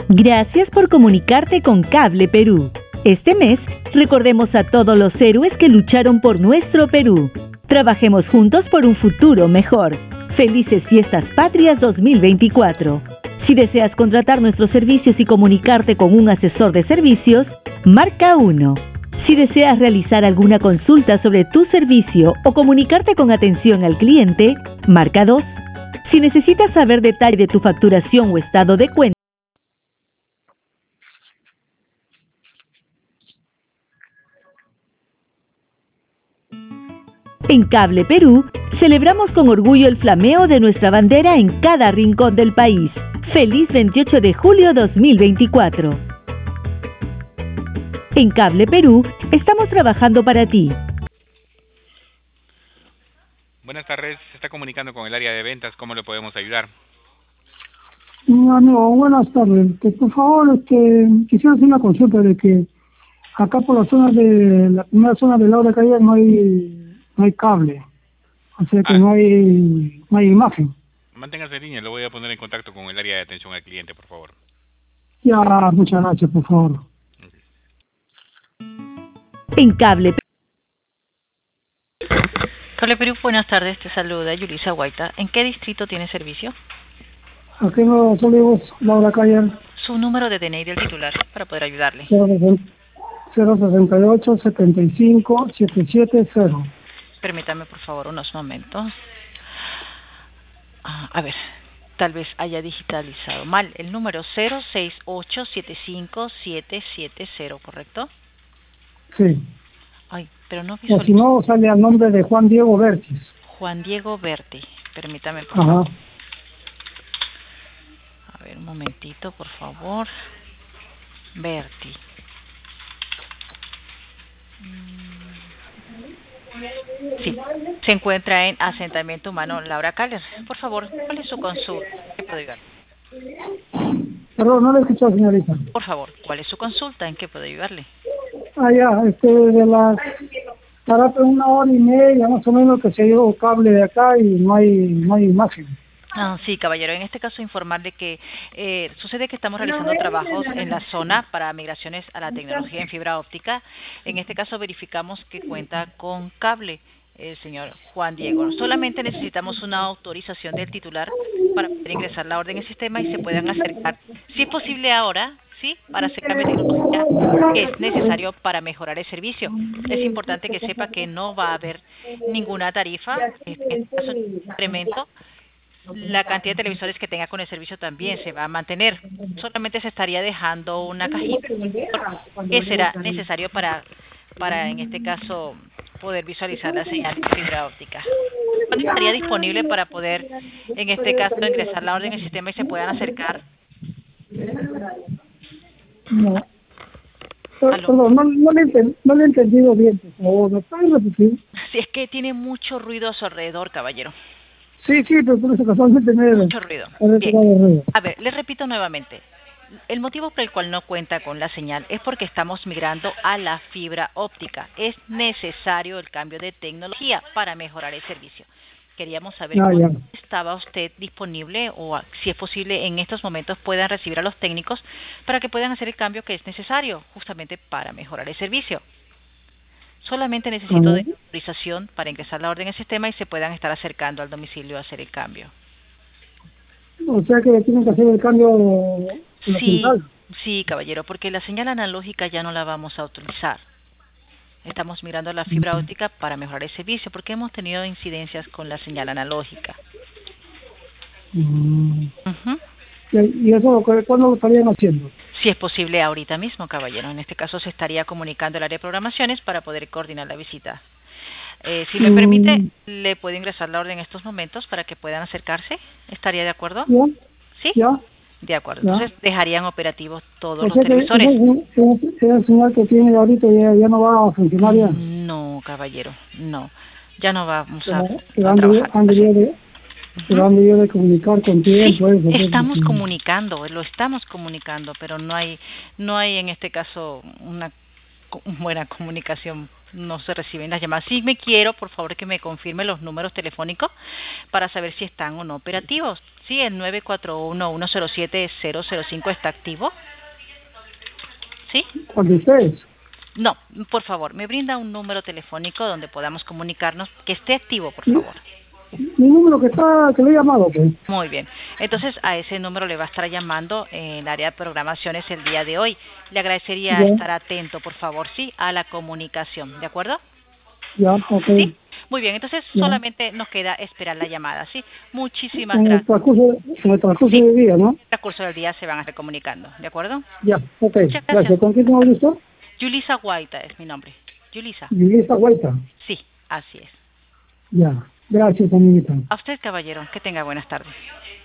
Gracias por comunicarte con Cable Perú. Este mes, recordemos a todos los héroes que lucharon por nuestro Perú. Trabajemos juntos por un futuro mejor. Felices Fiestas Patrias 2024. Si deseas contratar nuestros servicios y comunicarte con un asesor de servicios, marca 1. Si deseas realizar alguna consulta sobre tu servicio o comunicarte con atención al cliente, marca 2. Si necesitas saber detalle de tu facturación o estado de cuenta, en Cable Perú, celebramos con orgullo el flameo de nuestra bandera en cada rincón del país. ¡Feliz 28 de julio 2024! En Cable Perú, estamos trabajando para ti. Buenas tardes, se está comunicando con el área de ventas, ¿cómo le podemos ayudar? Amigo, buenas tardes. Por favor, quisiera hacer una consulta de que acá por la primera zona de Laura Calle no hay cable, o sea que no hay imagen. Manténgase en línea, lo voy a poner en contacto con el área de atención al cliente, por favor. Ya, muchas gracias, por favor. En Cable Perú, buenas tardes, te saluda Yulisa Guaita. ¿En qué distrito tiene servicio? Aquí en Los Olivos, Laura Calle. Su número de DNI del titular para poder ayudarle. 068 75 770. Permítame, por favor, unos momentos. A ver, tal vez haya digitalizado mal. El número 068 75 770, ¿correcto? Sí. Ay, pero no O visualizo. si no, sale al nombre de Juan Diego Bertis. Juan Diego Berti. Permítame, por favor. A ver, un momentito, por favor. Berti. Sí, se encuentra en Asentamiento Humano Laura Caller. Por favor, ¿cuál es su consulta? ¿Qué puedo ayudar? Perdón, no le escuché, señorita. Por favor, ¿cuál es su consulta? ¿En qué puedo ayudarle? Para 1 hora y media más o menos que se llevó cable de acá y no hay imagen. Sí, caballero. En este caso, informarle que sucede que estamos realizando trabajos en la zona para migraciones a la tecnología en fibra óptica. En este caso, verificamos que cuenta con cable, señor Juan Diego. Solamente necesitamos una autorización del titular para poder ingresar la orden en el sistema y se puedan acercar, si es posible ahora, sí, para hacer cambio de tecnología que es necesario para mejorar el servicio. Es importante que sepa que no va a haber ninguna tarifa, en este caso, incremento. La cantidad de televisores que tenga con el servicio también se va a mantener. Solamente se estaría dejando una cajita que será necesario para en este caso, poder visualizar la señal de fibra óptica. ¿Cuándo estaría disponible para poder, en este caso, ingresar la orden en el sistema y se puedan acercar? No. Perdón, no le he entendido bien, por favor. ¿Me puede repetir? Si es que tiene mucho ruido a su alrededor, caballero. Sí, pero por eso casualmente mucho ruido. Bien. A ver, le repito nuevamente. El motivo por el cual no cuenta con la señal es porque estamos migrando a la fibra óptica. Es necesario el cambio de tecnología para mejorar el servicio. Queríamos saber cuándo estaba usted disponible o si es posible en estos momentos puedan recibir a los técnicos para que puedan hacer el cambio que es necesario justamente para mejorar el servicio. Solamente necesito de autorización para ingresar la orden en el sistema y se puedan estar acercando al domicilio a hacer el cambio. O sea que tienen que hacer el cambio Sí, caballero, porque la señal analógica ya no la vamos a utilizar. Estamos mirando la fibra óptica para mejorar el servicio porque hemos tenido incidencias con la señal analógica. ¿Y eso cuándo lo estarían haciendo? Si es posible ahorita mismo, caballero. En este caso se estaría comunicando el área de programaciones para poder coordinar la visita. Si me permite, le puedo ingresar la orden en estos momentos para que puedan acercarse. ¿Estaría de acuerdo? ¿Sí? De acuerdo. Entonces dejarían operativos todos los televisores. ¿Esa señal que tiene ahorita ya no va a funcionar ya? No, caballero, no. Ya no vamos a trabajar. Pero han debido de comunicar con tiempo. Sí, estamos comunicando, lo estamos comunicando, pero no hay en este caso una buena comunicación no se reciben las llamadas. Si me quiero, por favor, que me confirme los números telefónicos para saber si están o no operativos. Sí, el 941-107-005 está activo. ¿Sí? ¿Cuál de ustedes? No, por favor, me brinda un número telefónico donde podamos comunicarnos, que esté activo, por favor. Mi número que lo he llamado, pues. Muy bien. Entonces, a ese número le va a estar llamando en el área de programaciones el día de hoy. Le agradecería Ya. estar atento, por favor, sí, a la comunicación, ¿de acuerdo? Ya, ok. Sí. Muy bien, entonces Ya. solamente nos queda esperar la llamada, ¿sí? Muchísimas En el gracias. transcurso Sí. del día, ¿no? En el transcurso del día se van a estar comunicando, ¿de acuerdo? Ya, ok. Muchas gracias. Gracias. ¿Con quién tengo el gusto? Yulisa Guaita es mi nombre. Yulisa. Yulisa Huerta. Sí, así es. Ya. Gracias, amiguita. A usted, caballero, que tenga buenas tardes.